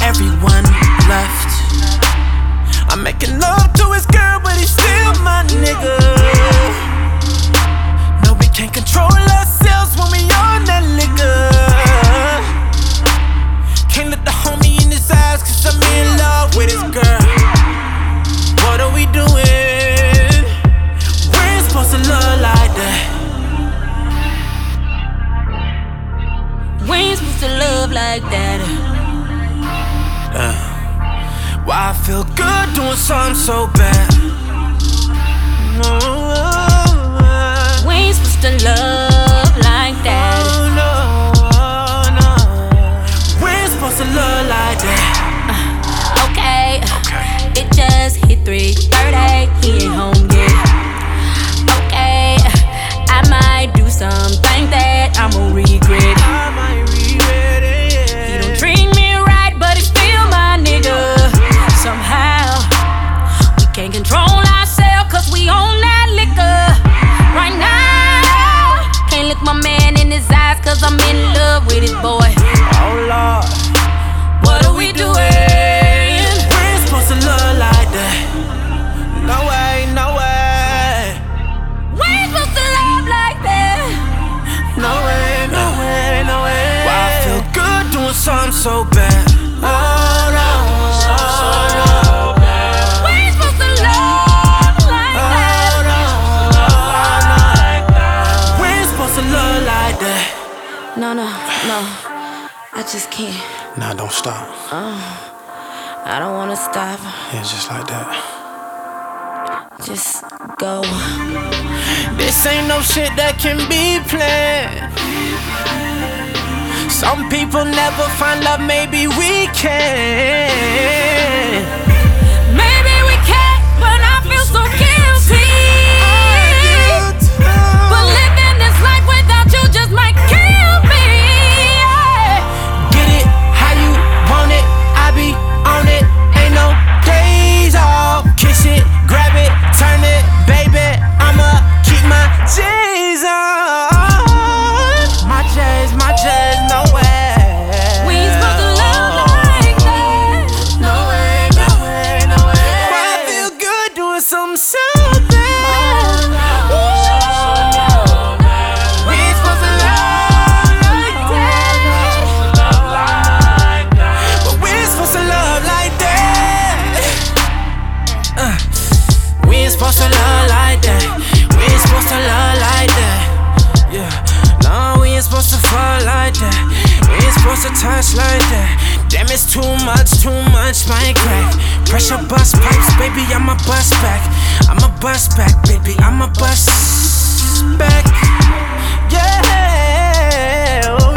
everyone left. I'm making love to his girl, but he's still my nigga. No, we can't control ourselves when we on that liquor. Can't let the homie in his eyes, cause I'm in love with his girl. What are we doing? We ain't supposed to love like that. We ain't supposed to love like that. Why I feel good doing something so bad. We ain't supposed to love like that. We ain't supposed to love like that. Okay. It just hit 3:30. He ain't home yet. Okay, I might do something that I'ma regret. He don't treat me right, but he's still my nigga. Somehow we can't control ourselves, cause we own that liquor. Right now, can't look my man in his eyes, cause I'm in love with his boy. Oh Lord, what are we doing? we ain't supposed to love like that. No way, no way. We ain't supposed to love like that. No way, no way, no way. Why I feel good doing something so bad. Oh no, We ain't supposed to love like that. we ain't supposed to love like that. No, I just can't. Nah, don't stop. I don't wanna stop. Yeah, just like that. Just go. This ain't no shit that can be planned. Some people never find love, maybe we can. Maybe we can't, but I feel so guilty. But living this life without you just might kill me. Get it how you want it, I be on it. Ain't no days off. Kiss it, grab it, turn it, baby. I'ma keep my J's on. My J's, no way. We ain't supposed to love like that. No way, no way, no way. Why I feel good doing something so bad. We ain't supposed to love like that. But we ain't supposed to love like that. We ain't supposed to love like that. We ain't supposed to love like that. Yeah, no, we ain't supposed to fall like that. We ain't supposed to touch like that. Damn, it's too much, my crack. Pressure bust pipes, baby, I'ma bust back. I'ma bust back, baby, I'ma bust back. Yeah, oh.